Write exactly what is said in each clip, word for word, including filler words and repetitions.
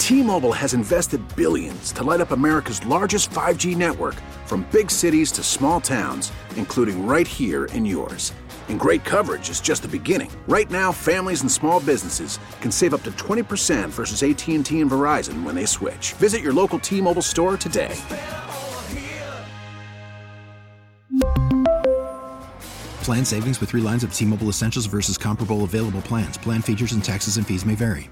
T-Mobile has invested billions to light up America's largest five G network, from big cities to small towns, including right here in yours. And great coverage is just the beginning. Right now, families and small businesses can save up to twenty percent versus A T and T and Verizon when they switch. Visit your local T-Mobile store today. Plan savings with three lines of T-Mobile Essentials versus comparable available plans. Plan features and taxes and fees may vary.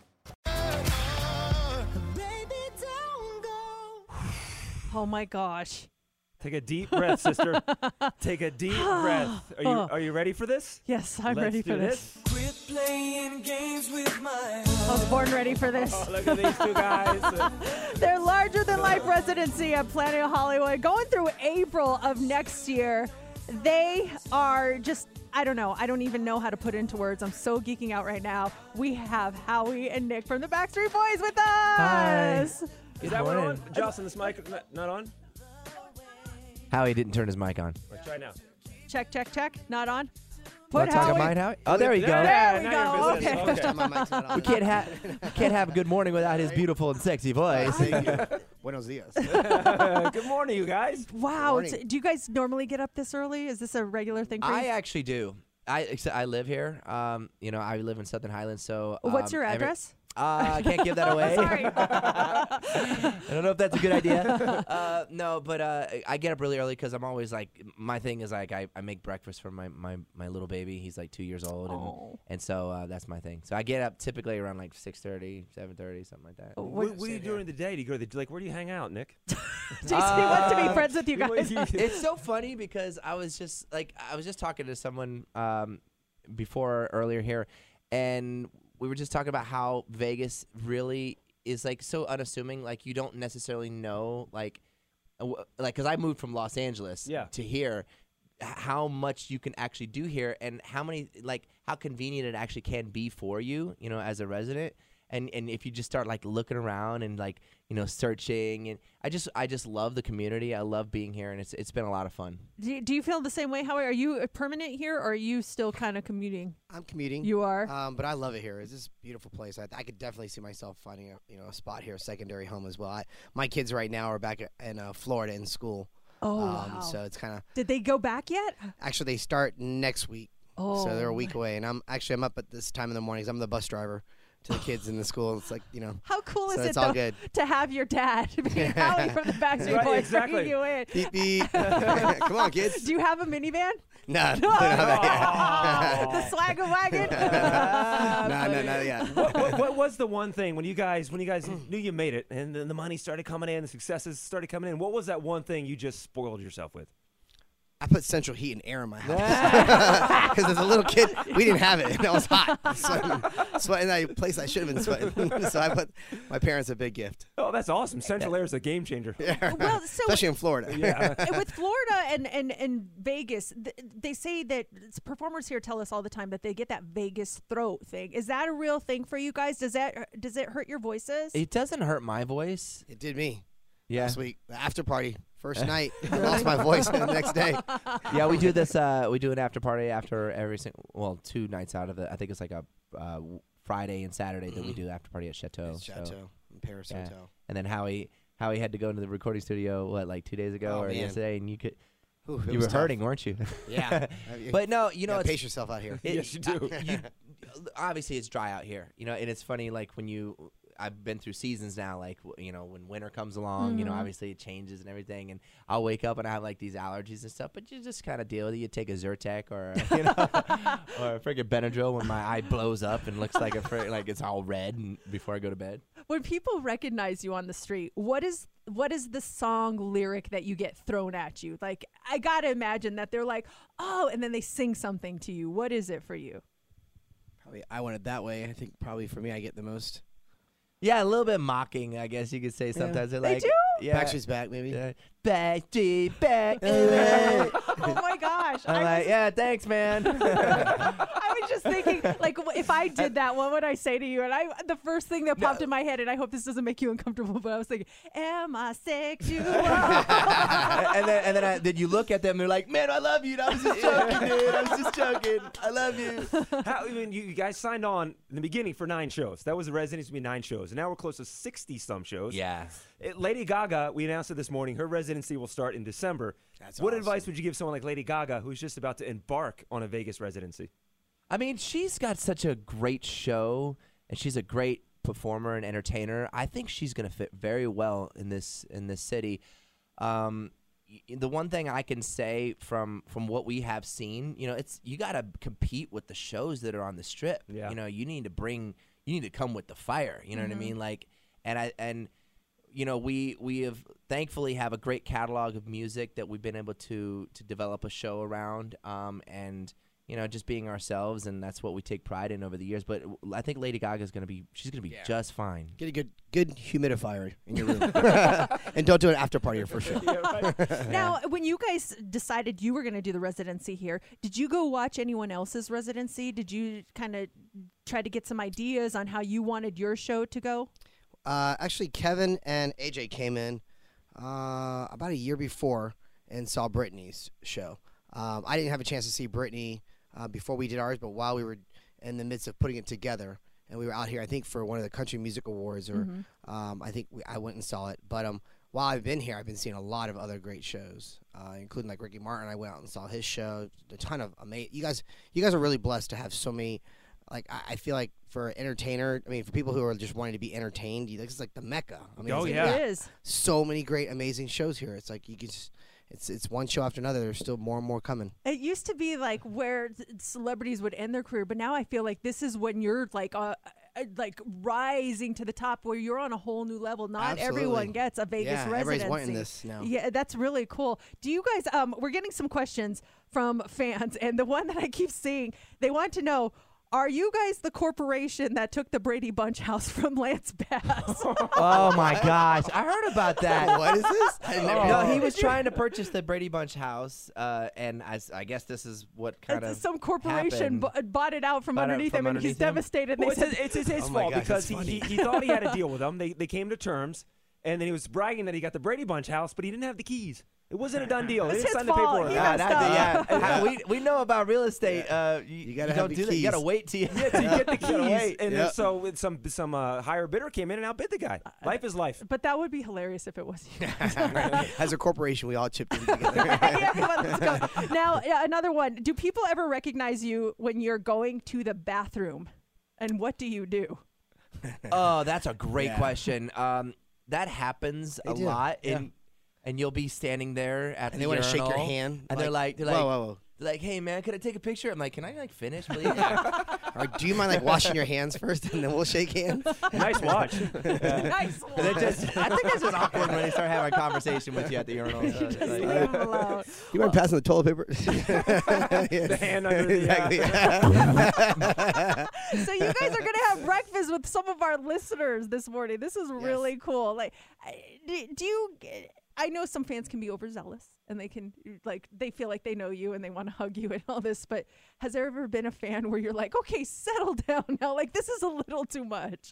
Oh my gosh. Take a deep breath, sister. Take a deep breath. Are you are you ready for this? Yes, I'm Let's ready for do this. this. Quit playing games with my I was born ready for this. Oh, look at these two guys. Their larger-than-life residency at Planet Hollywood going through April of next year. They are just, I don't know. I don't even know how to put it into words. I'm so geeking out right now. We have Howie and Nick from the Backstreet Boys with us. Hi. Is that one on? Jocelyn, this mic not- not on? Howie didn't turn his mic on. Let's try now. Check, check, check. Not on. Want Put to talk Howie. about Howie? Oh, there you go. There we now go. you're in business. Okay. My mic's not on. We can't have can't have a good morning without his beautiful and sexy voice. Thank you. Buenos dias. Good morning, you guys. Wow. Morning. It's- Do you guys normally get up this early? Is this a regular thing for I you? actually do. I except I live here. Um, you know, I live in Southern Highlands, so um, What's your every- address? Uh, I can't give that away. Sorry. I don't know if that's a good idea. Uh, no, but uh, I get up really early because I'm always like, my thing is like I, I make breakfast for my, my, my little baby. He's like two years old, and, Oh. and so uh, that's my thing. So I get up typically around like six thirty, seven thirty, something like that. What, what do you do during the day? Do you go to the like? Where do you hang out, Nick? J C wants to be Uh, friends with you guys. It's so funny because I was just like I was just talking to someone um, before earlier here, and we were just talking about how Vegas really is like so unassuming. Like you don't necessarily know like uh, w- like because I moved from Los Angeles Yeah. to here, h- how much you can actually do here and how many like how convenient it actually can be for you, you know, as a resident. And and if you just start like looking around and like you know searching, and I just I just love the community. I love being here, and it's it's been a lot of fun. Do you, do you feel the same way, Howie? Are you uh, permanent here, or are you still kind of commuting? I'm commuting. You are? Um, but I love it here. It's just a beautiful place. I, I could definitely see myself finding a you know a spot here, a secondary home as well. I, my kids right now are back in uh, Florida in school. Oh, um, wow. So it's kind of Did they go back yet? actually they start next week. Oh. So they're a week away, and I'm actually I'm up at this time in the mornings. I'm the bus driver to the kids in the school. It's like you know. How cool So is it it's all though, good. to have your dad be Howie from the Backstreet Right, Boys exactly. bringing you in? Beep beep. Come on, kids. Do you have a minivan? No, no, not yet. The swagger wagon? no, no, not yet. what, what, what was the one thing when you guys when you guys knew you made it and then the money started coming in, the successes started coming in? What was that one thing you just spoiled yourself with? I put central heat and air in my house because as a little kid we didn't have it, and I was hot, sweating, sweating at a place I should have been sweating. So I put my parents a big gift. Oh, that's awesome! Central Air is a game changer. Yeah, Well, so- especially in Florida. Yeah. And with Florida and, and, and Vegas, th- they say that performers here tell us all the time that they get that Vegas throat thing. Is that a real thing for you guys? Does that does it hurt your voices? It doesn't hurt my voice. It did me Yeah, last week. The after party, first night, I lost my voice the next day. yeah. We do this. Uh, we do an after party after every single. Well, two nights out of it. I think it's like a uh, Friday and Saturday that we do after party at Chateau. It's so, Chateau in Paris yeah. Hotel. And then Howie Howie had to go into the recording studio what like two days ago Oh, or man. yesterday, and you could Ooh, it you was were tough. hurting, weren't you? Yeah. But no, you You know, know, it's, pace yourself out here. it- Yes, you do. I- you- obviously, it's dry out here, you know, and it's funny. Like when you, I've been through seasons now. Like w- you know, when winter comes along, you know, Mhm. obviously it changes and everything. And I'll wake up and I have like these allergies and stuff. But you just kind of deal with it. You take a Zyrtec or you know, or a freaking Benadryl when my eye blows up and looks like a fr- like it's all red and before I go to bed. When people recognize you on the street, what is what is the song lyric that you get thrown at you? Like, I gotta imagine that they're like, oh, and then they sing something to you. What is it for you? Probably, I went it that way. I think probably for me, I get the most. Yeah, a little bit mocking, I guess you could say. Sometimes they're They like, do? yeah, Backstreet's back, maybe. yeah, Backstreet back. Oh my gosh. I'm I like, was, yeah, thanks, man. I was just thinking, like, if I did that, what would I say to you? And I, the first thing that popped No. in my head, and I hope this doesn't make you uncomfortable, but I was thinking, am I sexual? and then and then, I, then you look at them and they're like, man, I love you. I was just joking, dude. I was just joking. I love you. How, I mean, you, you guys signed on in the beginning for nine shows. That was the residency to be nine shows. And now we're close to sixty some shows. Yeah. It, Lady Gaga, we announced it this morning. Her residency will start in December. That's what awesome. advice would you give someone like Lady Gaga who's just about to embark on a Vegas residency? I mean, she's got such a great show, and she's a great performer and entertainer. I think she's going to fit very well in this in this city. Um, y- the one thing I can say from from what we have seen, you know, it's you got to compete with the shows that are on the Strip. Yeah. You know, you need to bring, you need to come with the fire. You know what I mean? Like, and I and. You know, we we have thankfully have a great catalog of music that we've been able to to develop a show around, um, and you know, just being ourselves, and that's what we take pride in over the years. But I think Lady Gaga is gonna be she's gonna be Yeah. just fine. Get a good good humidifier in your room, and don't do an after party for sure. Now, when you guys decided you were going to do the residency here, did you go watch anyone else's residency? Did you kind of try to get some ideas on how you wanted your show to go? Uh, actually, Kevin and A J came in uh, about a year before and saw Britney's show. Um, I didn't have a chance to see Britney uh, before we did ours, but while we were in the midst of putting it together, and we were out here, I think, for one of the Country Music Awards, or um, I think we, I went and saw it. But um, while I've been here, I've been seeing a lot of other great shows, uh, including like Ricky Martin. I went out and saw his show. A ton of amazing. You guys, you guys are really blessed to have so many. Like I, I feel like for an entertainer, I mean, for people who are just wanting to be entertained, you, this is like the mecca. I mean, Oh, it's like, yeah. It is. so many great, amazing shows here. It's like you can just, it's it's one show after another. There's still more and more coming. It used to be like where th- celebrities would end their career, but now I feel like this is when you're like uh, uh, like rising to the top, where you're on a whole new level. Not Absolutely. everyone gets a Vegas Yeah, residency. everybody's wanting this now. Yeah, that's really cool. Do you guys? Um, we're getting some questions from fans, and the one that I keep seeing, they want to know. Are you guys the corporation that took the Brady Bunch house from Lance Bass? Oh my gosh, I heard about that. What is this? I never No, heard he of was it. trying to purchase the Brady Bunch house, uh, and I, s- I guess this is what kind It's- of Some corporation happened. bu- bought it out from Bought it underneath from him, and he's underneath him? devastated. Well, They it's, said, it's, it's his Oh my fault gosh, because that's he, he, funny. he thought he had a deal with them. They, they came to terms, and then he was bragging that he got the Brady Bunch house, but he didn't have the keys. It wasn't a done deal. They It's didn't his sign the fault. paperwork. He Yeah, messed that- up. yeah. How- we we know about real estate. Uh, you, You gotta you have don't the do that. You gotta keys. wait till you, Yeah, to get the You gotta keys, wait. and Yep. then so with some some uh, higher bidder came in and outbid the guy. Life is life. but that would be hilarious if it was you. As a corporation, we all chipped in together. Yeah, come on, let's go. Now, yeah, another one. Do people ever recognize you when you're going to the bathroom? And what do you do? Oh, that's a great Yeah. question. Um, that happens They a do, lot, yeah. and and you'll be standing there at And the they want to shake your urinal, hand. and they're like, they're like, whoa, whoa, whoa. they're like, hey man, could I take a picture? I'm like, can I like finish, please? Or do you mind like washing your hands first, and then we'll shake hands? Nice watch. Nice And they're one. just, I think it's just awkward when they start having a conversation with you at the urinal. So it's Just like- leave him alone. You mind passing the toilet paper? The hand under the, uh, exactly. So you guys are gonna have breakfast with some of our listeners this morning. This is really cool. Like, I- do do you? I know some fans can be overzealous, and they can like they feel like they know you and they want to hug you and all this. But has there ever been a fan where you're like, okay, settle down now? Like this is a little too much.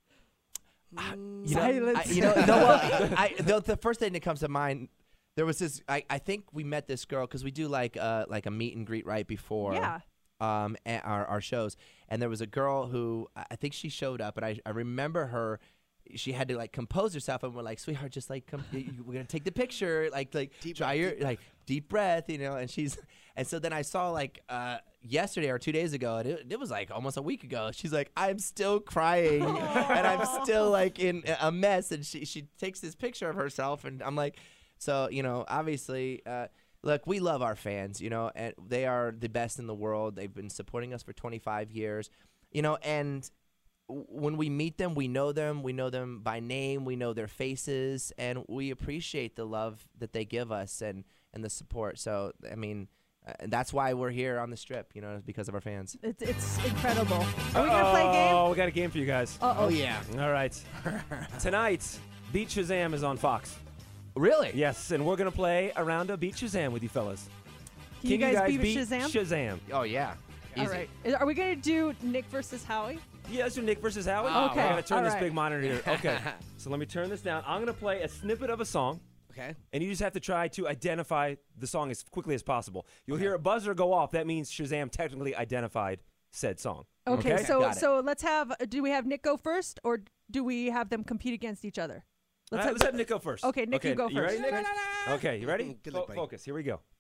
You know, Silence. I, you know, no, well, I, the, the first thing that comes to mind, there was this. I, I think we met this girl because we do like uh like a meet and greet right before. Yeah. Um, at our our shows, and there was a girl who I I think she showed up, and I I remember her. She had to like compose herself, and we're like, sweetheart, just like come, y- y- we're gonna take the picture, like like Deep try breath, your deep like deep breath, you know. And she's and so then I saw like uh yesterday or two days ago, and it, it was like almost a week ago. She's like, I'm still crying, and I'm still like in a mess, and she she takes this picture of herself, and I'm like, so you know, obviously. Uh, Look, we love our fans, you know, and they are the best in the world. They've been supporting us for twenty-five years, you know, and w- when we meet them, we know them. We know them by name. We know their faces, and we appreciate the love that they give us and, and the support. So, I mean, uh, and that's why we're here on the Strip, you know, is because of our fans. It's it's incredible. Are we gonna play a game? Oh, we got a game for you guys. Uh Oh yeah. All right. Tonight, Beat Shazam is on Fox. Really? Yes, and we're going to play a round of Beat Shazam with you fellas. Can you Can guys beat beat Shazam? Shazam? Oh, yeah. All Easy. right. Is- Are we going to do Nick versus Howie? Yeah, let's do Nick versus Howie. Oh, okay. I gotta turn All this right. big monitor here. Okay. So let me turn this down. I'm gonna play a snippet of a song. Okay. And you just have to try to identify the song as quickly as possible. You'll hear a buzzer go off. That means Shazam technically identified said song. Okay, Okay? so Got it. so let's have. Do we have Nick go first, or do we have them compete against each other? All right, let's have Nick go first. Okay, Nick, you go You ready, first. Nick? No, no, Okay, you ready? Good Fo- luck, buddy. focus. Here we go.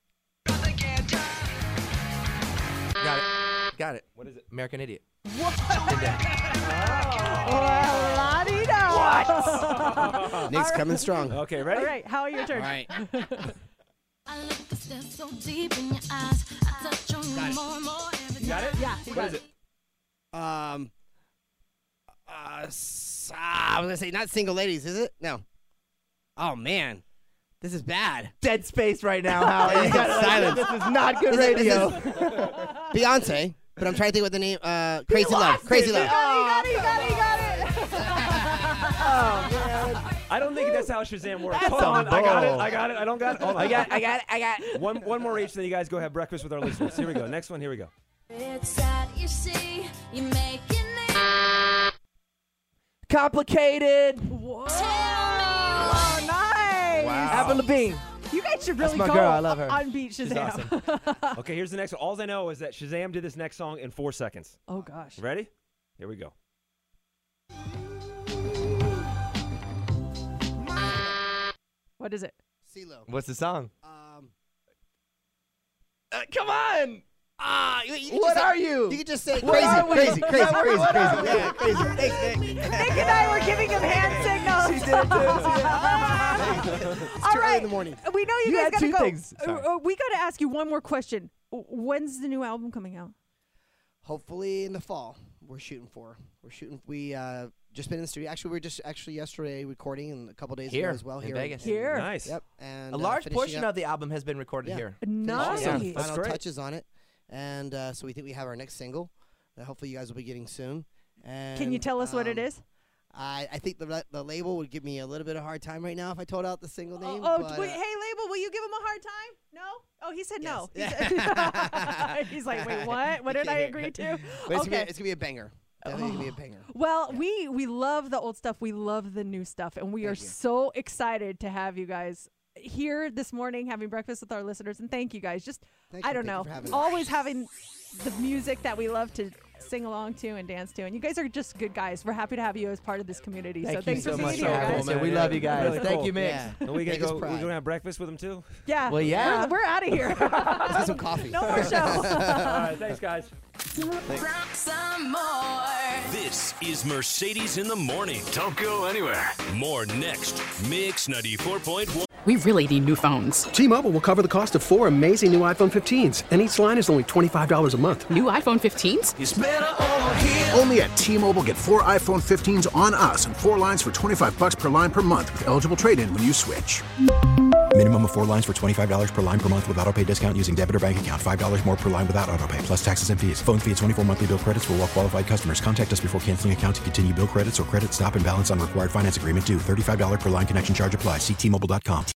Got it. Got it. What is it? American Idiot. What? Nick's coming strong. Okay, ready? All right, Howie, your turn. All right. I look a step so deep in your eyes. I touch on you more and more every You got it? Yeah, you What got is it? Um. Uh, s- ah, I was gonna say not single ladies, is it? No. Oh man, this is bad. Dead space right now, Howie. You got Silence. This is not good This is- radio. this is Beyonce, but I'm trying to think what the name. Uh, Crazy Love. Crazy Love. You got it, you got it, you got it, you got it. I don't think that's how Shazam works. That's Hold a on. I got it. bull. I got it. I don't got it. Hold on. I got, I got, it, I got. it. One, one more each, then you guys go have breakfast with our listeners. Here we go. Next one. Here we go. It's sad, you see, you make it Complicated. Whoa, nice. Wow. Avril Lavigne. You guys should That's really my go girl. I love her. on Beat She's Shazam. awesome. Okay, here's the next one. All I know is that Shazam did this next song in four seconds. Oh gosh. Ready? Here we go. What is it? CeeLo. What's the song? Um. Uh, come on. Ah, you, you could What just say- are you? You could just say What crazy, are we? crazy, crazy, What crazy, are crazy. we? Yeah, crazy. Thanks, Nick. Nick and I were giving him hand signals. She did It's All too early right. in the morning. We know you, You guys had gotta two go. things. Uh, Sorry. uh, we got to ask you one more question. W- When's the new album coming out? Hopefully in the fall. We're shooting for. We're shooting. We uh just been in the studio. Actually, we were just actually yesterday recording, and a couple days Here, ago as well in here Vegas. Here. Nice. Yep. And A uh, large finishing portion up, of the album has been recorded Yeah. here. Nice. finishing up That's final great. touches on it, and uh, so we think we have our next single that hopefully you guys will be getting soon. And, Can you tell us what it um, is? I, I think the la- the label would give me a little bit of a hard time right now if I told out the single name. Oh, oh, but, wait, uh, hey, label, will you give him a hard time? No? Oh, he said no. Yes. He said- He's like, wait, what? What did I agree to? but it's, gonna be, Okay. it's gonna be a banger. Definitely gonna be a banger. Well, we we love the old stuff. We love the new stuff, and we are Thank you. so excited to have you guys here this morning having breakfast with our listeners. And thank you guys. Just Thank I you. don't Thank you know, for having us. always having the music that we love to sing along to and dance to. And you guys are just good guys. We're happy to have you as part of this community. Thank so you thanks so for much being for here, having guys. us. Yeah, we love you guys. Really Thank cool. you, Mix. Yeah. And we gonna Vegas go. pride. We're gonna have breakfast with them too. Yeah. Well, yeah. We're, we're out of here. Let's get some coffee. No more show. All right, thanks, guys. rock some more. This is Mercedes in the Morning. Don't go anywhere. More next. Mix ninety-four point one. We really need new phones. T-Mobile will cover the cost of four amazing new iPhone fifteens, and each line is only twenty-five dollars a month. New iPhone fifteens? It's better over here. Only at T-Mobile, get four iPhone fifteens on us and four lines for twenty-five bucks per line per month with eligible trade-in when you switch. Minimum of four lines for twenty-five dollars per line per month with autopay discount using debit or bank account. five dollars more per line without autopay, plus taxes and fees. Phone fee at twenty-four monthly bill credits for well-qualified customers. Contact us before canceling account to continue bill credits or credit stop and balance on required finance agreement due. thirty-five dollars per line connection charge applies. See T Mobile dot com.